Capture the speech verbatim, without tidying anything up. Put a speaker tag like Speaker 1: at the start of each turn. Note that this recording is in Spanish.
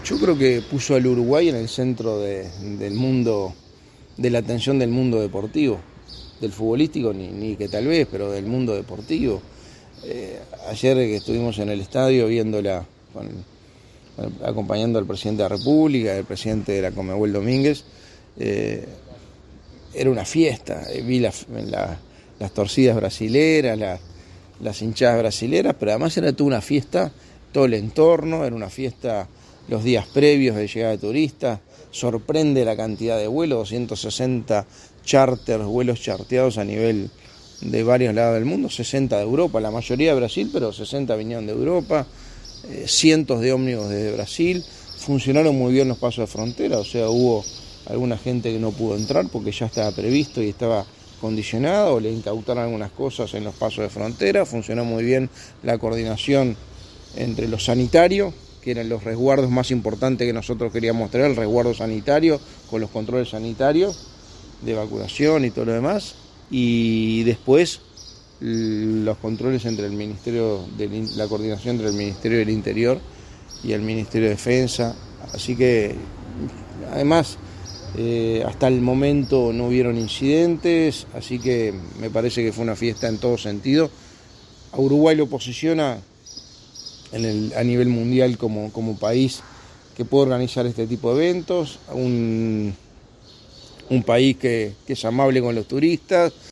Speaker 1: Yo creo que puso al Uruguay en el centro de, del mundo, de la atención del mundo deportivo, del futbolístico, ni, ni que tal vez, pero del mundo deportivo. Eh, ayer que estuvimos en el estadio viéndola, con, acompañando al presidente de la República, el presidente de la Conmebol Domínguez, eh, era una fiesta. Eh, vi la, la, las torcidas brasileras, la, las hinchadas brasileras, pero además era toda una fiesta, todo el entorno, era una fiesta los días previos de llegada de turistas. Sorprende la cantidad de vuelos, doscientos sesenta charters, vuelos charteados a nivel de varios lados del mundo, sesenta de Europa, la mayoría de Brasil, pero sesenta vinieron de Europa, eh, cientos de ómnibus desde Brasil. Funcionaron muy bien los pasos de frontera, o sea, hubo alguna gente que no pudo entrar porque ya estaba previsto y estaba condicionado, o le incautaron algunas cosas en los pasos de frontera. Funcionó muy bien la coordinación entre los sanitarios, que eran los resguardos más importantes que nosotros queríamos tener, el resguardo sanitario con los controles sanitarios de vacunación y todo lo demás, y después los controles entre el Ministerio de la coordinación entre el Ministerio del Interior y el Ministerio de Defensa. Así que además eh, hasta el momento no hubieron incidentes, así que me parece que fue una fiesta en todo sentido. A Uruguay lo posiciona en el, a nivel mundial como, como país que puede organizar este tipo de eventos, un, un país que, que es amable con los turistas.